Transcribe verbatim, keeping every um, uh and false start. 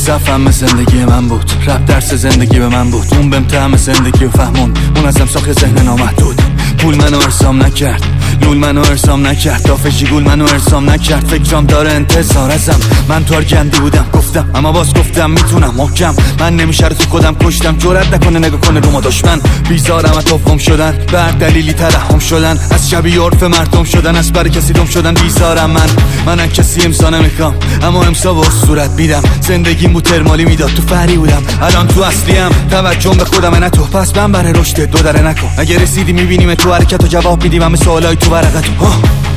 صفم زندگی من بود، رپ درس زندگی به من بود. اون بهم طعم زندگی و فهمون، منظم ساخت ذهن نامحدود. پول منو ارسام نکرد، لول منو ارسام نکرد، دافشی گول منو ارسام نکرد. فکرام داره انتظار ازم، من تو گندی بودم گفتم، اما باز گفتم میتونم محکم. من نمیشه رو تو خودم کشتم، جرأت نکنه نگاه کنه رو ما دشمن. بیزارم از توفم شدن، بر دلیلی ترحم شدن، از شبیه عرف مردم شدن، از بر کسی دم شدن. بیزارم من، من از کسی امضا نمیخوام، اما امضا با صورت میدم. زندگیم بود ترمالی میداد، تو فری بودم، الان تو اصلیم. توجه به خودم نه تو، پس من برای رشد دو دره نکن. اگه رسیدی میبینیم تو حرکت و جواب میدیم همه سوالای تو ورقتو.